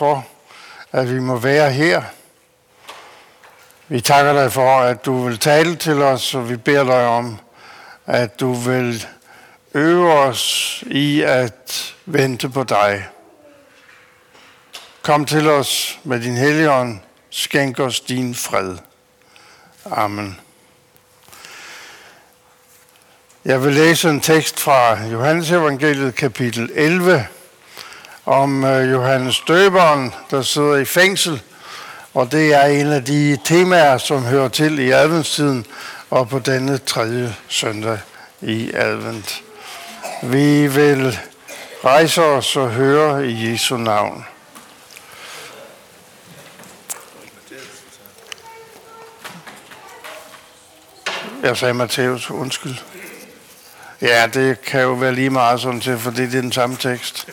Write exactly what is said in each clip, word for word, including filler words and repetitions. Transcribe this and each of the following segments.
for, at vi må være her. Vi takker dig for, at du vil tale til os, og vi beder dig om, at du vil øve os i at vente på dig. Kom til os med din Helligånd, skænk os din fred. Amen. Jeg vil læse en tekst fra Johannes Evangeliet kapitel elleve om Johannes Døberen, der sidder i fængsel. Og det er en af de temaer, som hører til i adventstiden og på denne tredje søndag i advent. Vi vil rejse os og høre i Jesu navn. Jeg sagde Matthæus, undskyld. Ja, det kan jo være lige meget sådan til, fordi det er den samme tekst.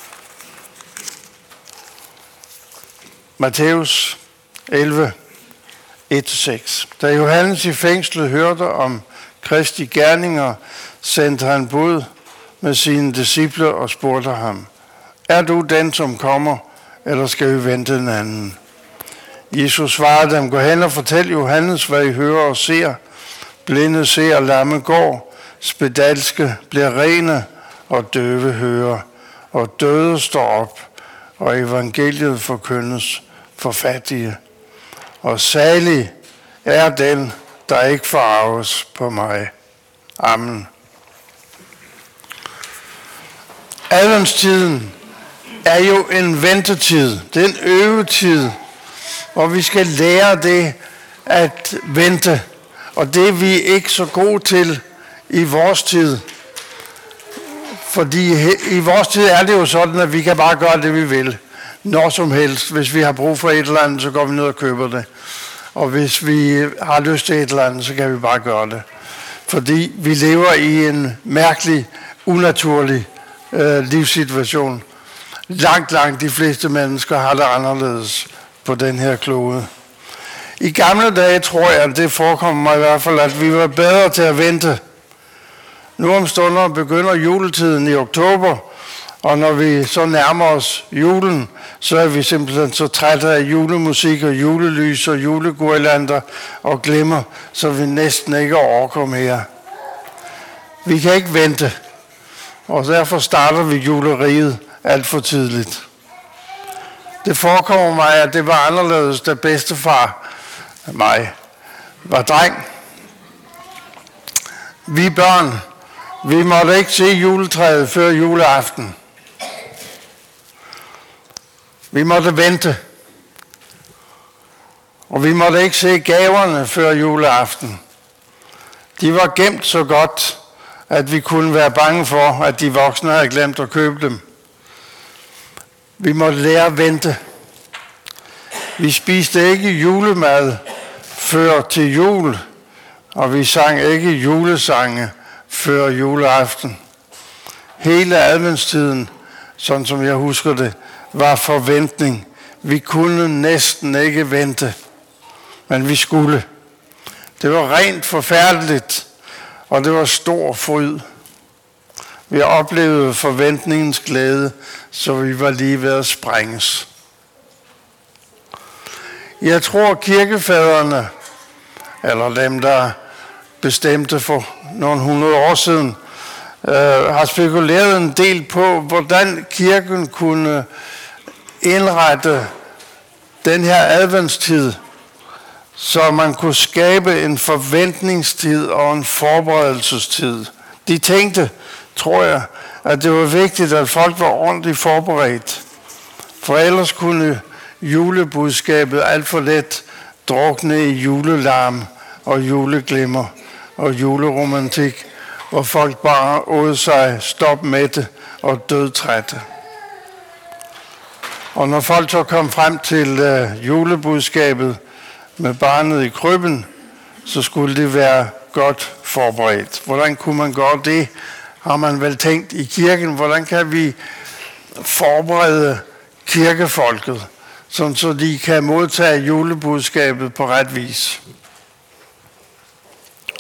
Matthæus elleve, et til seks. Da Johannes i fængslet hørte om Kristi gerninger, sendte han bud med sine disciple og spurgte ham: Er du den, som kommer, eller skal vi vente en anden? Jesus svarede dem: Gå hen og fortæl Johannes, hvad I hører og ser. Blinde ser, lamme går, spedalske bliver rene, og døve hører, og døde står op, og evangeliet forkyndes for fattige. Og salig er den, der ikke forarves på mig. Amen. Adventstiden er jo en ventetid. Det er en øvetid, hvor vi skal lære det at vente. Og det er vi ikke så gode til i vores tid. Fordi i vores tid er det jo sådan, at vi kan bare gøre det, vi vil. Når som helst. Hvis vi har brug for et eller andet, så går vi ned og køber det. Og hvis vi har lyst til et eller andet, så kan vi bare gøre det. Fordi vi lever i en mærkelig, unaturlig øh, livssituation. Langt, langt de fleste mennesker har det anderledes på den her klode. I gamle dage tror jeg, at det forekommer mig i hvert fald, at vi var bedre til at vente. Nu om stunder begynder juletiden i oktober, og når vi så nærmer os julen, så er vi simpelthen så trætte af julemusik og julelys og julegurlander og glemmer, så vi næsten ikke overgår mere. Vi kan ikke vente, og derfor starter vi juleriet alt for tidligt. Det forekommer mig, at det var anderledes, da bedstefar mig var dreng. Vi børn, vi måtte ikke se juletræet før juleaften. Vi måtte vente. Og vi måtte ikke se gaverne før juleaften. De var gemt så godt, at vi kunne være bange for, at de voksne havde glemt at købe dem. Vi måtte lære at vente. Vi spiste ikke julemad før til jul, og vi sang ikke julesange før juleaften. Hele adventstiden, sådan som jeg husker det, var forventning. Vi kunne næsten ikke vente, men vi skulle. Det var rent forfærdeligt, og det var stor fryd. Vi oplevede forventningens glæde, så vi var lige ved at sprænges. Jeg tror, kirkefædrene, eller dem, der bestemte for nogle hundrede år siden, øh, har spekuleret en del på, hvordan kirken kunne indrette den her adventstid, så man kunne skabe en forventningstid og en forberedelsestid. De tænkte, tror jeg, at det var vigtigt, at folk var ordentligt forberedt, for ellers kunne julebudskabet alt for let drukne i julelarm og juleglimmer og juleromantik, hvor folk bare åd sig stopmætte og dødtrætte. Og når folk så kom frem til uh, julebudskabet med barnet i krybben, så skulle det være godt forberedt. Hvordan kunne man gøre det? Har man vel tænkt i kirken, hvordan kan vi forberede kirkefolket, sådan så de kan modtage julebudskabet på ret vis?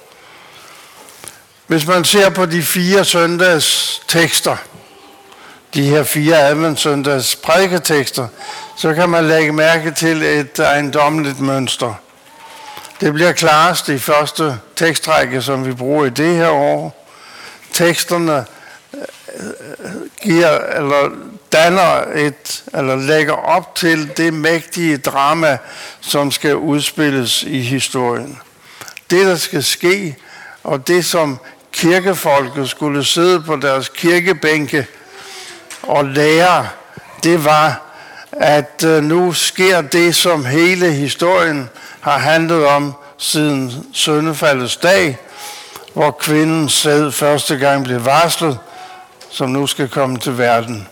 Hvis man ser på de fire søndags tekster, de her fire adventssøndags prædiketekster, så kan man lægge mærke til et ejendommeligt mønster. Det bliver klarest i første tekstrække, som vi bruger i det her år. Teksterne giver eller danner et eller lægger op til det mægtige drama, som skal udspilles i historien. Det, der skal ske, og det, som kirkefolket skulle sidde på deres kirkebænke og lære, det var, at nu sker det, som hele historien har handlet om siden syndefaldets dag, hvor kvindens sæd første gang blev varslet, som nu skal komme til verden.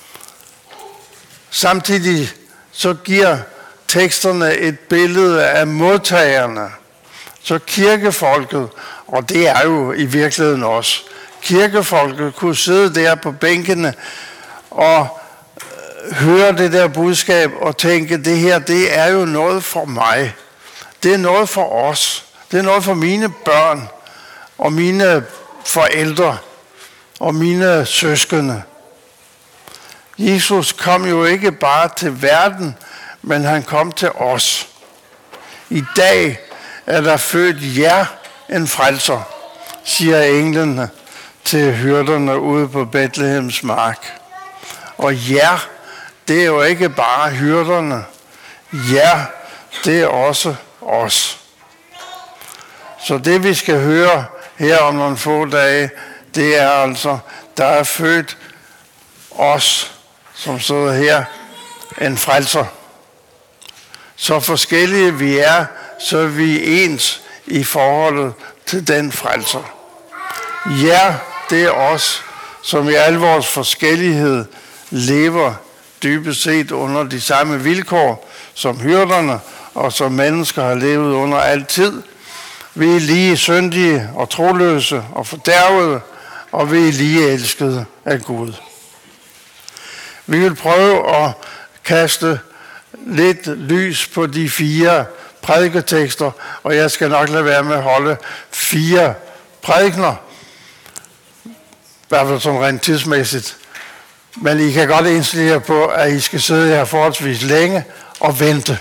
Samtidig så giver teksterne et billede af modtagerne. Så kirkefolket, og det er jo i virkeligheden også, kirkefolket kunne sidde der på bænkene og høre det der budskab og tænke, det her, det er jo noget for mig. Det er noget for os. Det er noget for mine børn og mine forældre og mine søskende. Jesus kom jo ikke bare til verden, men han kom til os. I dag er der født jer en frelser, siger englene til hyrderne ude på Betlehems mark. Og jer, det er jo ikke bare hyrderne. Jer, det er også os. Så det vi skal høre her om nogle få dage, det er altså, der er født os, som sidder her, en frelser. Så forskellige vi er, så er vi ens i forholdet til den frelser. Ja, det er os, som i al vores forskellighed lever dybest set under de samme vilkår som hyrderne og som mennesker har levet under altid. Vi er lige syndige og troløse og fordærvede, og vi er lige elskede af Gud. Vi vil prøve at kaste lidt lys på de fire prædiketekster, og jeg skal nok lade være med at holde fire prædikener, i hvert fald sådan rent tidsmæssigt. Men I kan godt indstille jer på, at I skal sidde her forholdsvis længe og vente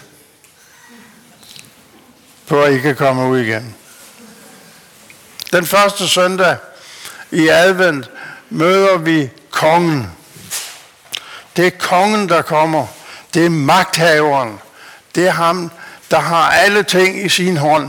på, at I kan komme ud igen. Den første søndag i advent møder vi kongen. Det er kongen, der kommer. Det er magthaveren. Det er ham, der har alle ting i sin hånd.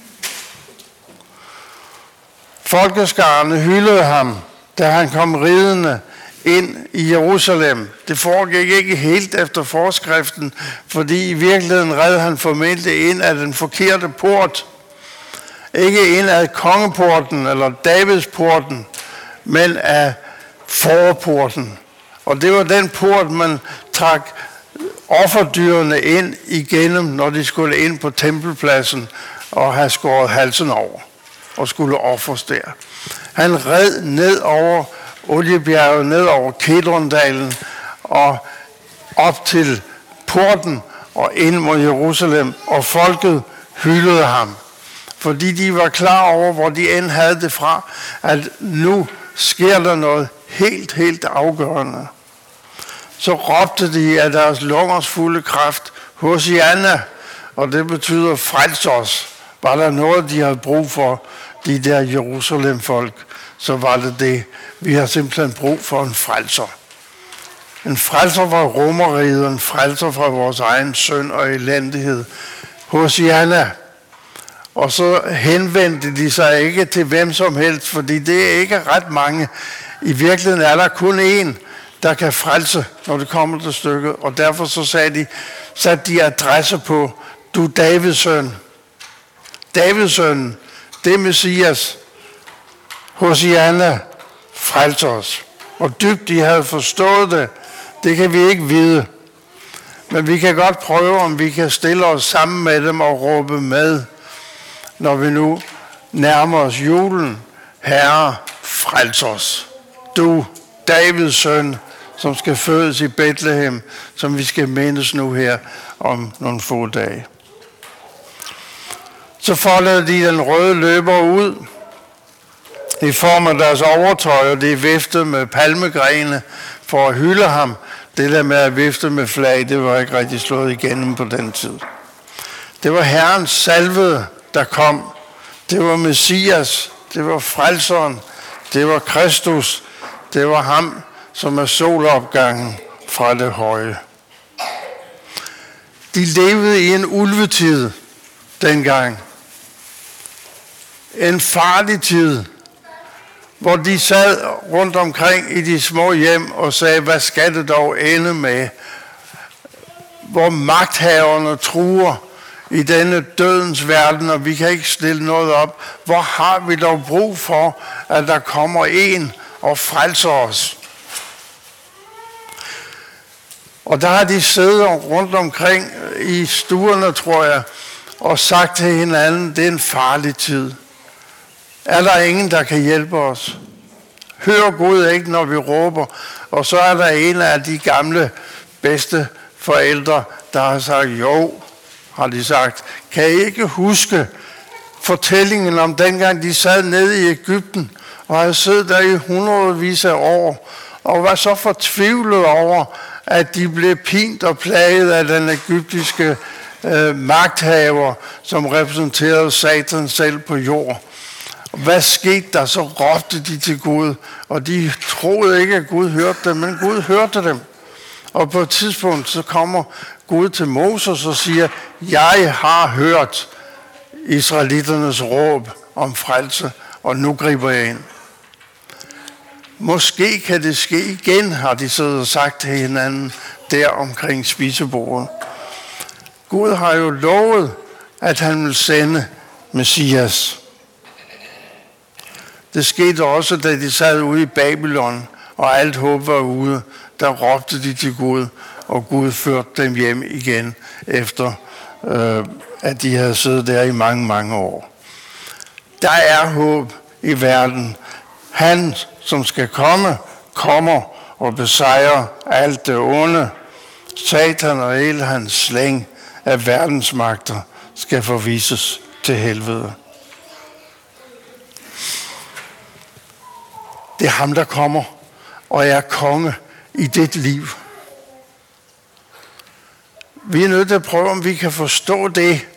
Folkeskarne hyldede ham, da han kom ridende ind i Jerusalem. Det foregik ikke helt efter forskriften, fordi i virkeligheden red han formentlig ind af den forkerte port. Ikke ind af kongeporten eller Davidsporten, men af forporten. Og det var den port, man trak offerdyrene ind igennem, når de skulle ind på tempelpladsen og have skåret halsen over og skulle offres der. Han red ned over Oliebjerget, ned over Kedrondalen og op til porten og ind mod Jerusalem, og folket hyldede ham, fordi de var klar over, hvor de end havde det fra, at nu sker der noget helt, helt afgørende. Så råbte de af deres lungers fulde kraft, Hosianna, og det betyder frels os. Var der noget, de havde brug for, de der Jerusalem-folk, så var det det. Vi har simpelthen brug for en frelser. En frelser fra Romerriget, en frelser fra vores egen synd og elendighed. Hosianna. Og så henvendte de sig ikke til hvem som helst, fordi det er ikke ret mange. I virkeligheden er der kun én, der kan frelse, når det kommer til stykket. Og derfor så sagde de, satte de adresse på, du Davids søn. Davids søn, det er Messias. Hosianna, frels os. Og dybt de havde forstået det, det kan vi ikke vide. Men vi kan godt prøve, om vi kan stille os sammen med dem og råbe med, når vi nu nærmer os julen. Herre, frels os. Du, Davids søn, som skal fødes i Bethlehem, som vi skal mindes nu her om nogle få dage. Så foldede de den røde løber ud i form af deres overtøj, og det er viftet med palmegrene, for at hylde ham. Det der med at vifte med flag, det var ikke rigtig slået igennem på den tid. Det var Herrens salvede, der kom. Det var Messias, det var frelseren, det var Kristus, det var ham, som er solopgangen fra det høje. De levede i en ulvetid dengang. En farlig tid, hvor de sad rundt omkring i de små hjem og sagde, hvad skal det dog ende med? Hvor magthaverne truer i denne dødens verden, og vi kan ikke stille noget op. Hvor har vi dog brug for, at der kommer en og frelser os? Og der har de siddet rundt omkring i stuerne, tror jeg, og sagt til hinanden, det er en farlig tid. Er der ingen, der kan hjælpe os? Hører Gud ikke, når vi råber? Og så er der en af de gamle, bedste forældre, der har sagt, jo, har de sagt, kan I ikke huske fortællingen om dengang, de sad nede i Egypten, og havde siddet der i hundredvis af år, og var så fortvivlet over, at de blev pint og plaget af den egyptiske øh, magthaver, som repræsenterede Satan selv på jord. Hvad skete der? Så råbte de til Gud, og de troede ikke, at Gud hørte dem, men Gud hørte dem. Og på et tidspunkt, så kommer Gud til Moses og siger, jeg har hørt israeliternes råb om frelse, og nu griber jeg ind. Måske kan det ske igen, har de siddet og sagt til hinanden der omkring spisebordet. Gud har jo lovet, at han vil sende Messias. Det skete også, da de sad ude i Babylon, og alt håb var ude. Der råbte de til Gud, og Gud førte dem hjem igen, efter øh, at de havde siddet der i mange, mange år. Der er håb i verden. Han, som skal komme, kommer og besejrer alt det onde. Satan og hele hans slæng af verdensmagter skal forvises til helvede. Det er ham, der kommer og er konge i dit liv. Vi er nødt til at prøve, om vi kan forstå det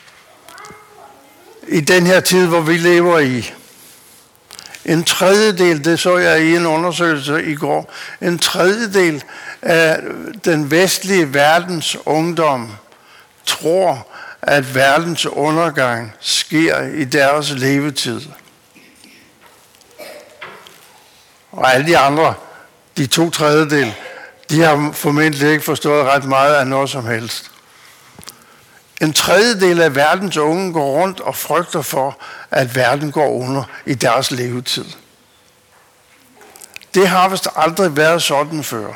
i den her tid, hvor vi lever i. En tredjedel, det så jeg i en undersøgelse i går, en tredjedel af den vestlige verdens ungdom tror, at verdens undergang sker i deres levetid. Og alle de andre, de to tredjedel, de har formentlig ikke forstået ret meget af noget som helst. En tredjedel af verdens unge går rundt og frygter for, at verden går under i deres levetid. Det har vist aldrig været sådan før.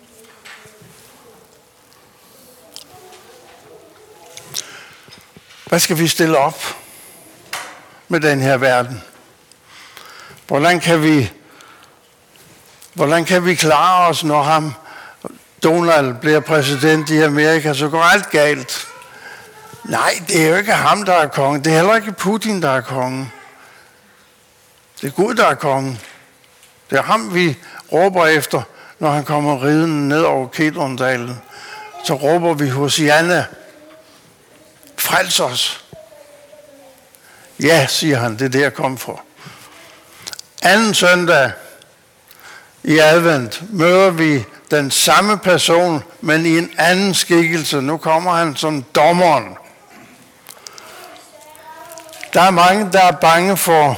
Hvad skal vi stille op med den her verden? Hvordan kan vi, hvordan kan vi klare os, når ham, Donald, bliver præsident i Amerika, så går alt galt? Nej, det er jo ikke ham, der er kongen. Det er heller ikke Putin, der er kongen. Det er Gud, der er kongen. Det er ham, vi råber efter, når han kommer ridende ned over Kedrondalen. Så råber vi Hosianna. Frels os. Ja, siger han, det er det, jeg kom for. Anden søndag i advent møder vi den samme person, men i en anden skikkelse. Nu kommer han som dommeren. Der er mange, der er bange for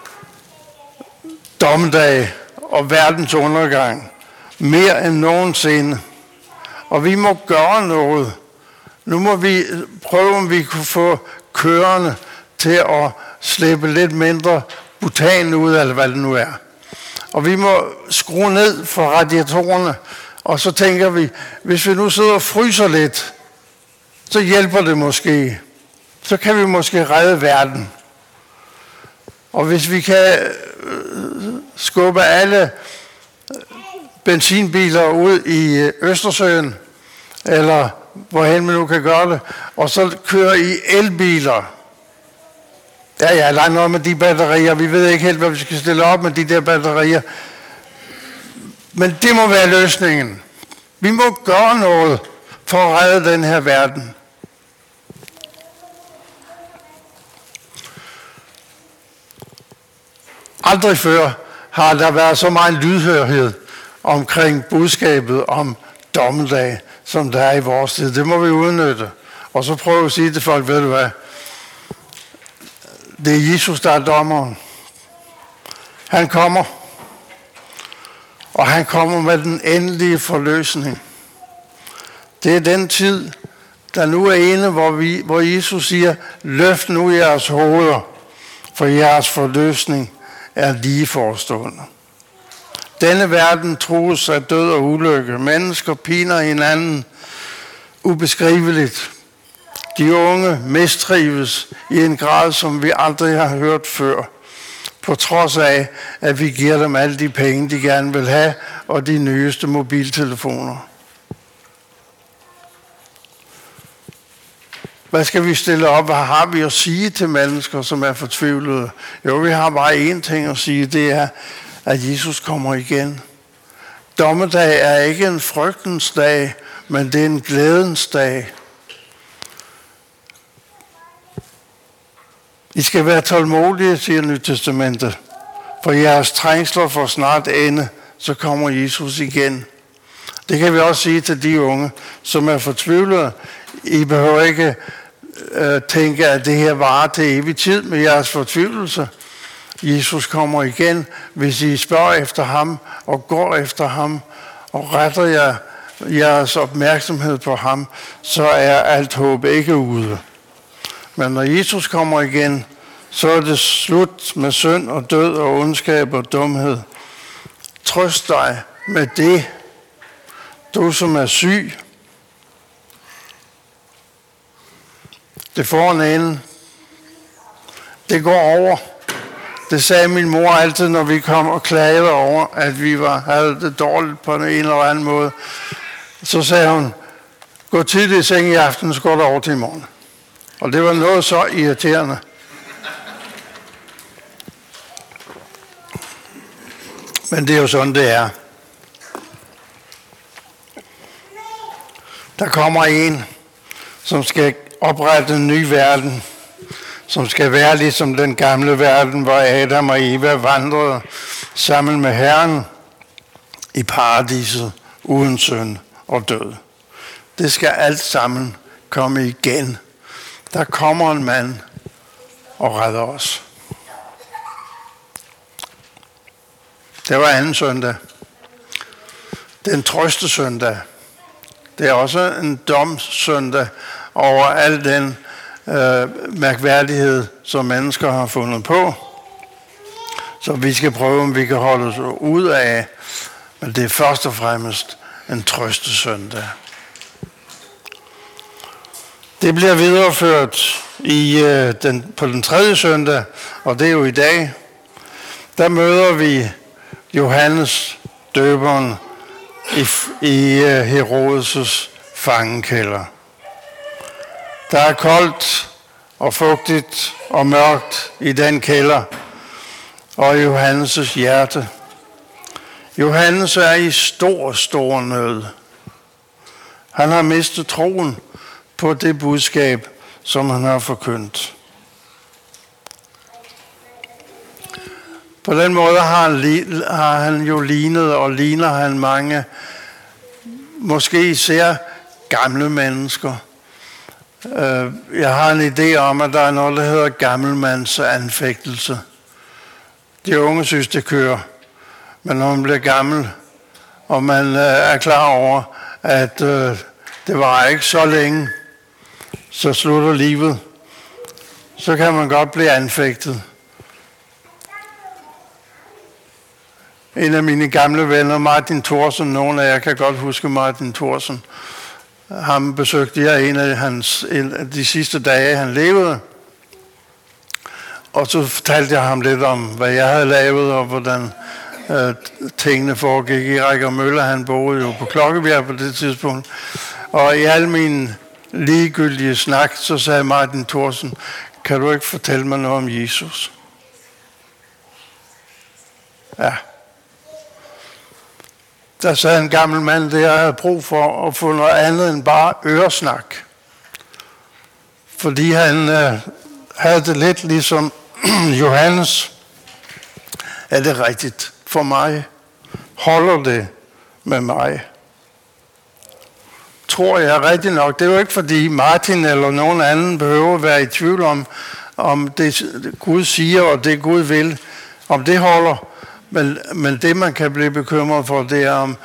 dommedag og verdens undergang. Mere end nogensinde. Og vi må gøre noget. Nu må vi prøve, om vi kunne få kørerne til at slippe lidt mindre butan ud, eller hvad det nu er. Og vi må skrue ned for radiatorerne. Og så tænker vi, hvis vi nu sidder og fryser lidt, så hjælper det måske. Så kan vi måske redde verden. Og hvis vi kan skubbe alle benzinbiler ud i Østersøen, eller hvorhen man nu kan gøre det, og så køre i elbiler. Ja, ja, der er noget med de batterier. Vi ved ikke helt, hvad vi skal stille op med de der batterier. Men det må være løsningen. Vi må gøre noget for at redde den her verden. Aldrig før har der været så meget lydhørhed omkring budskabet om dommedag, som der er i vores tid. Det må vi udnytte. Og så prøve at sige til folk, ved du hvad? Det er Jesus, der er dommeren. Han kommer. Og han kommer med den endelige forløsning. Det er den tid, der nu er inde, hvor, vi, hvor Jesus siger, løft nu jeres hoveder, for jeres forløsning er lige forestående. Denne verden trues af død og ulykke. Mennesker piner hinanden ubeskriveligt. De unge mistrives i en grad, som vi aldrig har hørt før. På trods af, at vi giver dem alle de penge, de gerne vil have, og de nyeste mobiltelefoner. Hvad skal vi stille op? Hvad har vi at sige til mennesker, som er fortvivlede? Jo, vi har bare én ting at sige, det er, at Jesus kommer igen. Dommedag er ikke en frygtens dag, men det er en glædens dag. I skal være tålmodige, siger Nyt Testamentet, for jeres trængsler får snart ende, så kommer Jesus igen. Det kan vi også sige til de unge, som er fortvivlede. I behøver ikke øh, tænke, at det her varer til evig tid med jeres fortvivlelse. Jesus kommer igen, hvis I spørger efter ham og går efter ham og retter jer, jeres opmærksomhed på ham, så er alt håb ikke ude. Men når Jesus kommer igen, så er det slut med synd og død og ondskab og dumhed. Trøst dig med det, du som er syg. Det får en ende. Det går over. Det sagde min mor altid, når vi kom og klagede over, at vi var, havde det dårligt på en eller anden måde. Så sagde hun, gå tidligt i seng i aften, så går det over til i morgen. Og det var noget så irriterende. Men det er jo sådan, det er. Der kommer en, som skal oprette en ny verden, som skal være ligesom den gamle verden, hvor Adam og Eva vandrede sammen med Herren i paradiset uden synd og død. Det skal alt sammen komme igen. Der kommer en mand og redder os. Det var anden søndag. Den trøstesøndag. Det er også en domssøndag over al den øh, mærkværdighed, som mennesker har fundet på. Så vi skal prøve, om vi kan holde os ud af. Men det er først og fremmest en trøstesøndag. Det bliver videreført i, øh, den, på den tredje søndag, og det er jo i dag. Der møder vi Johannes døberen i, i Herodes' fangekælder. Der er koldt og fugtigt og mørkt i den kælder og i Johannes' hjerte. Johannes er i stor, stor nød. Han har mistet troen på det budskab, som han har forkyndt. På den måde har han, har han jo lignet og ligner han mange, måske især gamle mennesker. Jeg har en idé om, at der er noget, der hedder gammelmands anfægtelse. De unge synes, det kører. Men når man bliver gammel, og man er klar over, at det var ikke så længe, så slutter livet, så kan man godt blive anfægtet. En af mine gamle venner, Martin Thorsen, nogle af jer kan godt huske Martin Thorsen. Ham besøgte jeg en af hans, en af de sidste dage, han levede. Og så fortalte jeg ham lidt om, hvad jeg havde lavet, og hvordan øh, tingene foregik i Rækker Møller. Han boede jo på Klokkebjerg på det tidspunkt. Og i al min ligegyldige snak, så sagde Martin Thorsen, kan du ikke fortælle mig noget om Jesus? Ja. der sad en gammel mand der, og havde brug for at få noget andet end bare øresnak. Fordi han øh, havde det lidt ligesom Johannes. Er det rigtigt for mig? Holder det med mig? Tror jeg rigtigt nok. Det er jo ikke fordi Martin eller nogen anden behøver at være i tvivl om, om det Gud siger og det Gud vil, om det holder. Men, men det man kan blive bekymret for, det er om,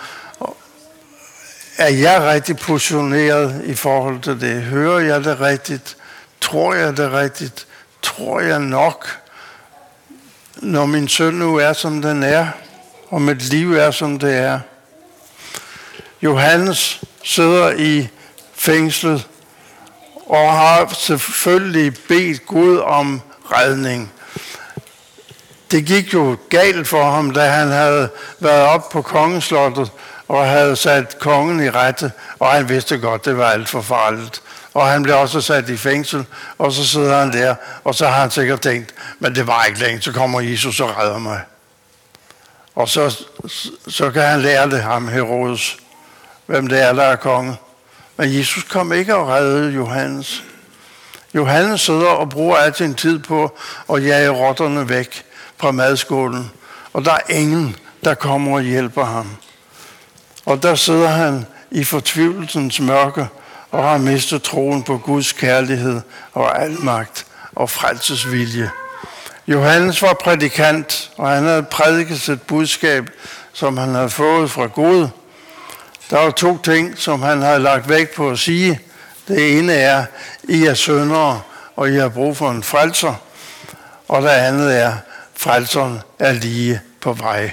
er jeg rigtig positioneret i forhold til det? Hører jeg det rigtigt? Tror jeg det rigtigt? Tror jeg nok, når min søn nu er, som den er, og mit liv er, som det er? Johannes sidder i fængslet og har selvfølgelig bedt Gud om redning. Det gik jo galt for ham, da han havde været op på kongeslottet og havde sat kongen i rette, og han vidste godt, det var alt for farligt. Og han blev også sat i fængsel, og så sidder han der, og så har han sikkert tænkt, men det var ikke længe, så kommer Jesus og redder mig. Og så, så kan han lære det, ham Herodes, hvem det er, der er konge. Men Jesus kom ikke og reddede Johannes. Johannes sidder og bruger al sin tid på at jage rotterne væk fra madskålen. Og der er ingen, der kommer og hjælper ham. Og der sidder han i fortvivlelsens mørke og har mistet troen på Guds kærlighed og almagt og frelsesvilje. Johannes var prædikant, og han havde prædiket et budskab, som han havde fået fra Gud. Der var to ting, som han havde lagt vægt på at sige. Det ene er, I er syndere, og I har brug for en frelser. Og det andet er, frelseren er lige på vej.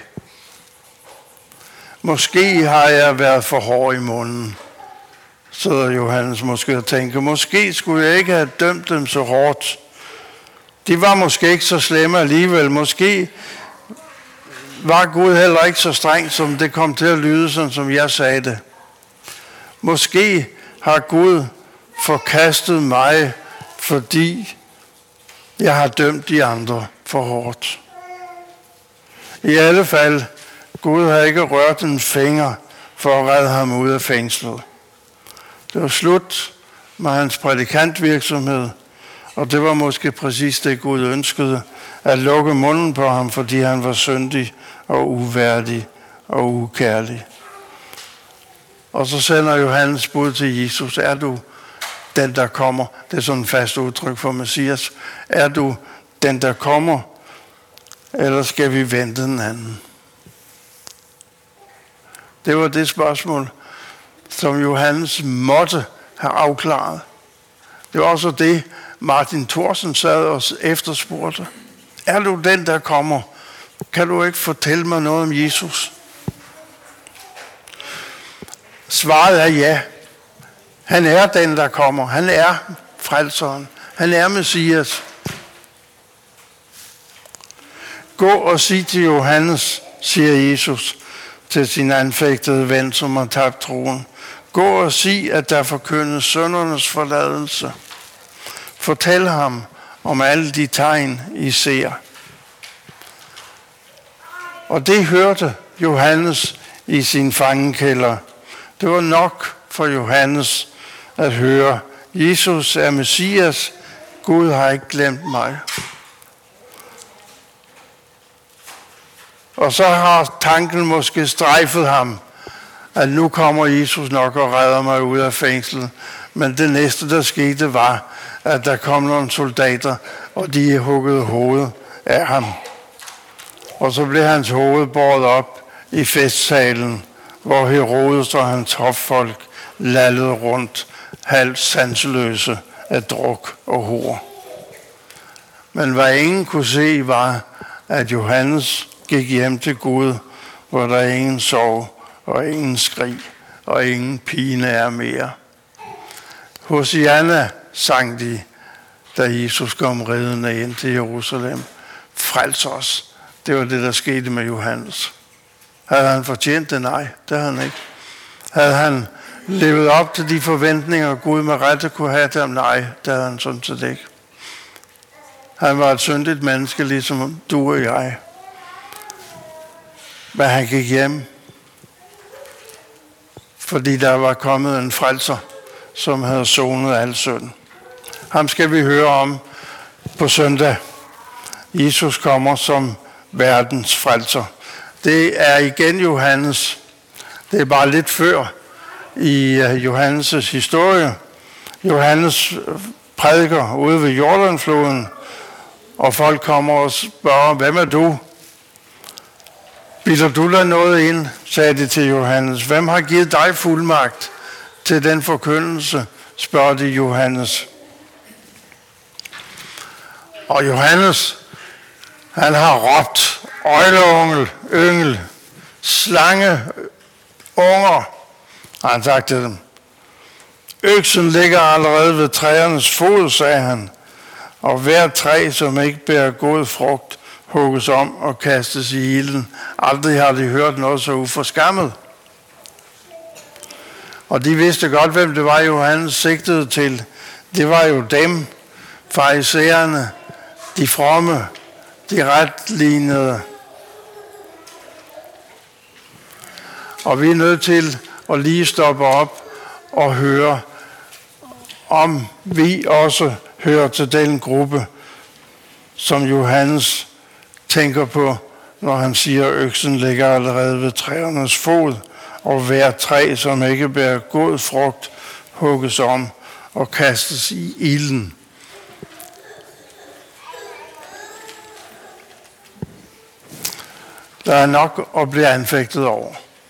Måske har jeg været for hård i munden, sidder Johannes måske og tænker. Måske skulle jeg ikke have dømt dem så hårdt. De var måske ikke så slemme alligevel. Måske var Gud heller ikke så streng, som det kom til at lyde, sådan som jeg sagde det. Måske har Gud forkastet mig, fordi jeg har dømt de andre for hårdt. I alle fald, Gud har ikke rørt en finger for at redde ham ud af fængslet. Det var slut med hans prædikantvirksomhed, og det var måske præcis det, Gud ønskede, at lukke munden på ham, fordi han var syndig og uværdig og ukærlig. Og så sender Johannes bud til Jesus. Er du den, der kommer? Det er sådan et fast udtryk for Messias. Er du den, der kommer? Eller skal vi vente den anden? Det var det spørgsmål, som Johannes måtte have afklaret. Det var også det, Martin Thorsen sad og efterspurgte. Er du den, der kommer? Kan du ikke fortælle mig noget om Jesus? Svaret er ja. Han er den, der kommer. Han er frelseren. Han er Messias. Gå og sig til Johannes, siger Jesus til sin anfægtede ven, som har tabt troen. Gå og sig, at der forkyndes syndernes forladelse. Fortæl ham om alle de tegn, I ser. Og det hørte Johannes i sin fangekælder. Det var nok for Johannes at høre, Jesus er Messias, Gud har ikke glemt mig. Og så har tanken måske strejfet ham, at nu kommer Jesus nok og redder mig ud af fængslet. Men det næste, der skete, var, at der kom nogle soldater, og de huggede hovedet af ham. Og så blev hans hoved båret op i festsalen, hvor Herodes og hans hoffolk lallede rundt, halvt sanseløse af druk og hor. Men hvad ingen kunne se, var, at Johannes gik hjem til Gud, hvor der ingen sorg og ingen skrig og ingen pine er mere. Hosianna sang de, da Jesus kom ridende ind til Jerusalem. Frels os. Det var det, der skete med Johannes. Havde han fortjent det? Nej, det havde han ikke. Havde han levet op til de forventninger, Gud med rette kunne have til ham? Nej, det havde han sådan set ikke. Han var et syndigt menneske, ligesom du og jeg. Men han gik hjem, fordi der var kommet en frelser, som havde sonet al synd. Ham skal vi høre om på søndag. Jesus kommer som verdens frelser. Det er igen Johannes. Det er bare lidt før i Johannes' historie. Johannes prædiker ude ved Jordanfloden, og folk kommer og spørger, hvem er du? Bilder du dig noget ind, sagde de til Johannes. Hvem har givet dig fuldmagt til den forkyndelse, spørger de Johannes. Og Johannes, han har råbt, øjleungel, yngel, slange, unger, har han sagt til dem. Øksen ligger allerede ved træernes fod, sagde han, og hver træ, som ikke bærer god frugt, hugges om og kastes i ilden. Aldrig har de hørt noget så uforskammet. Og de vidste godt, hvem det var, Johannes sigtede til. Det var jo dem, farisæerne, de fromme, de retlinede. Og vi er nødt til at lige stoppe op og høre, om vi også hører til den gruppe, som Johannes tænker på, når han siger, at øksen ligger allerede ved træernes fod, og hver træ, som ikke bærer god frugt, hugges om og kastes i ilden. Der er nok at blive anfægtet over.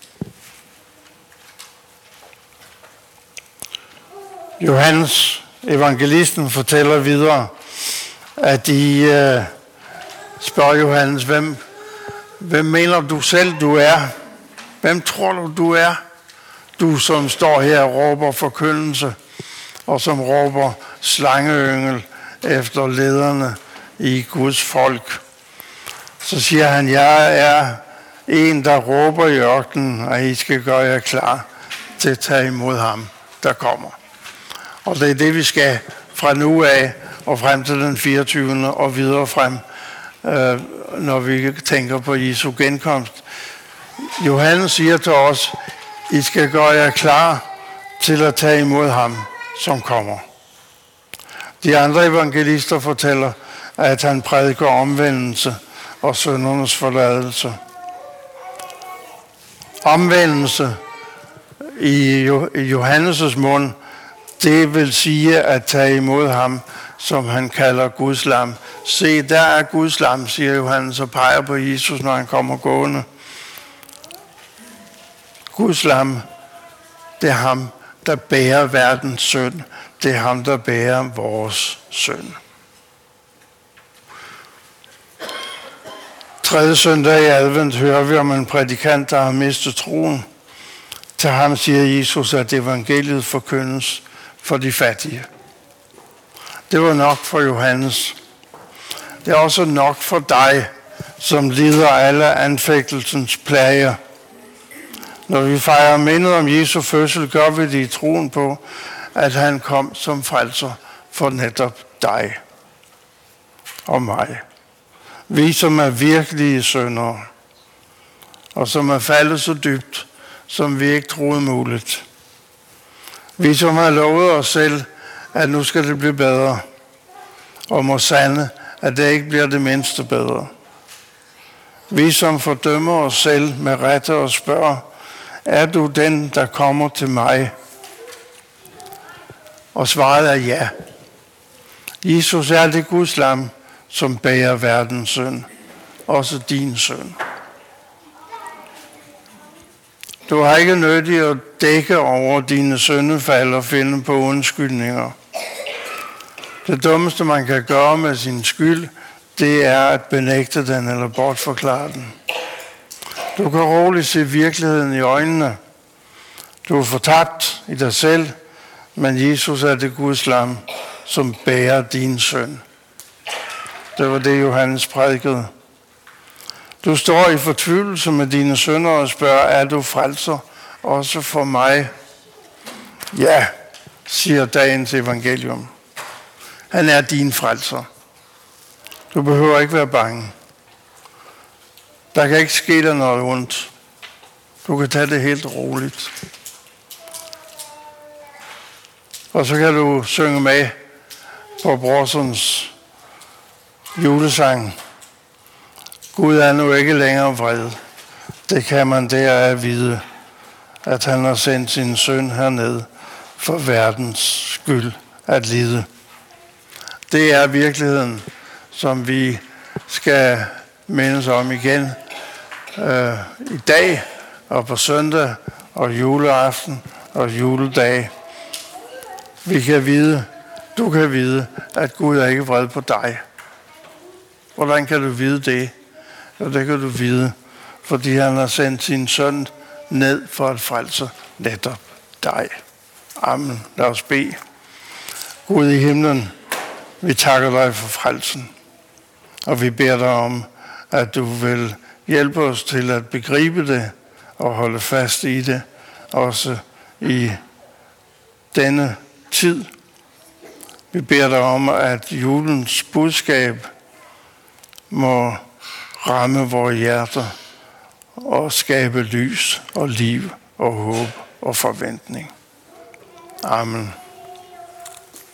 Johannes, evangelisten, fortæller videre, at de øh, spørger Johannes, hvem, hvem mener du selv, du er? Hvem tror du, du er? Du, som står her og råber forkyndelse, og som råber slangeyngel efter lederne i Guds folk. Så siger han, jeg er en, der råber i ørkenen, og I skal gøre jer klar til at tage imod ham, der kommer. Og det er det, vi skal fra nu af og frem til den fireogtyvende og videre frem, øh, når vi tænker på Jesu genkomst. Johannes siger til os, I skal gøre jer klar til at tage imod ham, som kommer. De andre evangelister fortæller, at han prædiker omvendelse og syndernes forladelse. Omvendelse i Johannes' mund, det vil sige at tage imod ham, som han kalder Guds lam. Se, der er Guds lam, siger Johannes og peger på Jesus, når han kommer gående. Guds lam, det er ham, der bærer verdens synd. Det er ham, der bærer vores synd. Tredje søndag i advent hører vi om en prædikant, der har mistet troen. Til ham siger Jesus, at evangeliet forkyndes for de fattige. Det var nok for Johannes. Det er også nok for dig, som lider alle anfægtelsens plager. Når vi fejrer mindet om Jesu fødsel, gør vi det i troen på, at han kom som frelser for netop dig og mig. Vi, som er virkelige syndere, og som er faldet så dybt, som vi ikke troede muligt. Vi, som har lovet os selv, at nu skal det blive bedre, og må sande, at det ikke bliver det mindste bedre. Vi, som fordømmer os selv med rette og spørger, er du den, der kommer til mig? Og svaret er ja. Jesus er det Guds lam, som bærer verdens synd, også din synd. Du har ikke nødig at dække over dine syndefald og finde på undskyldninger. Det dummeste, man kan gøre med sin skyld, det er at benægte den eller bortforklare den. Du kan roligt se virkeligheden i øjnene. Du er fortabt i dig selv, men Jesus er det Guds lam, som bærer din synd. Det var det, Johannes prædikede. Du står i fortvivlelse med dine synder og spørger, er du frelser også for mig? Ja, siger dagens evangelium. Han er din frelser. Du behøver ikke være bange. Der kan ikke ske dig noget ondt. Du kan tage det helt roligt. Og så kan du synge med på Brorsons julesang. Gud er nu ikke længere vred. Det kan man der at vide, at han har sendt sin søn herned for verdens skyld at lide. Det er virkeligheden, som vi skal mindes om igen øh, i dag og på søndag og juleaften og juledag. Vi kan vide, du kan vide, at Gud er ikke vred på dig. Hvordan kan du vide det? Jo, det kan du vide, fordi han har sendt sin søn ned for at frelse netop dig. Amen. Lad os bede. Gud i himlen, vi takker dig for frelsen, og vi beder dig om, at du vil hjælpe os til at begribe det og holde fast i det, også i denne tid. Vi beder dig om, at julens budskab må ramme vores hjerter og skabe lys og liv og håb og forventning. Amen.